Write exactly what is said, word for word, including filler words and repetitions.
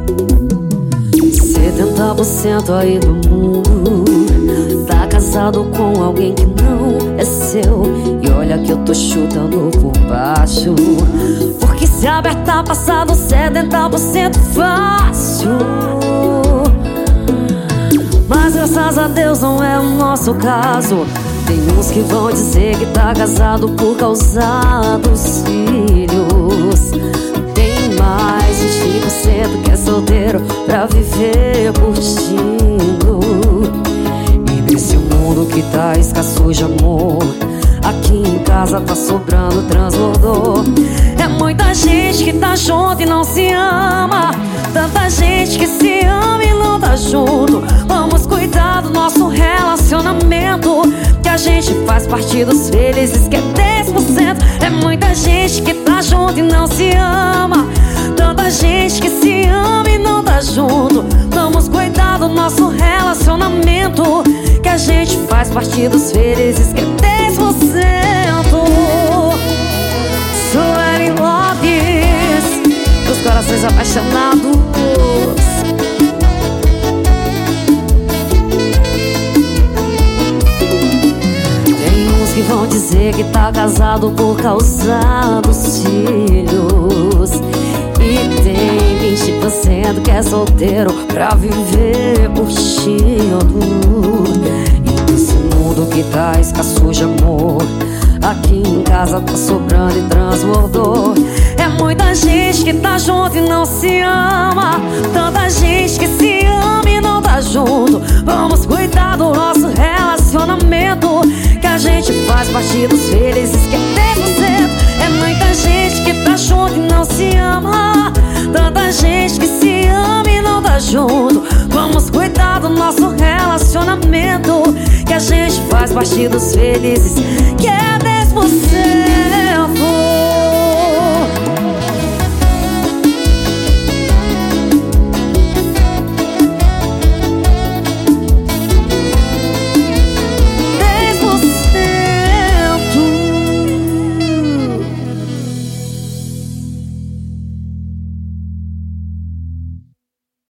setenta por cento aí do mundo tá casado com alguém que não é seu. E olha que eu tô chutando por baixo, porque se abertar passado setenta por cento fácil. Mas graças a Deus não é o nosso caso. Tem uns que vão dizer que tá casado por causa dos filhos. Tem mais de vinte por cento que é solteiro pra viver curtindo. E nesse mundo que tá escasso de amor, aqui em casa tá sobrando transbordor. É muita gente que tá junto e não se ama, tanta gente que se ama e não tá junto. Vamos cuidar do nosso relacionamento, que a gente faz parte dos felizes, que é dez por cento. É muita gente que tá junto e não se ama, tanta gente que se ama e não tá junto. Vamos cuidar do nosso relacionamento, que a gente faz parte dos felizes, que é dez por cento. Sueli Lopes, dos corações apaixonados. Que vão dizer que tá casado por causa dos filhos. E tem vinte por cento que é solteiro pra viver curtindo. E nesse mundo que tá escasso de amor, aqui em casa tá sobrando e transbordou. É muita gente que tá junto e não se ama, tanta gente que se ama e não tá junto. Vamos cuidar do nosso relacionamento, que a gente faz parte dos felizes, que é dez por cento. É muita gente que tá junto e não se ama, tanta gente que se ama e não tá junto. Vamos cuidar do nosso relacionamento, que a gente faz parte dos felizes, que é dez por cento.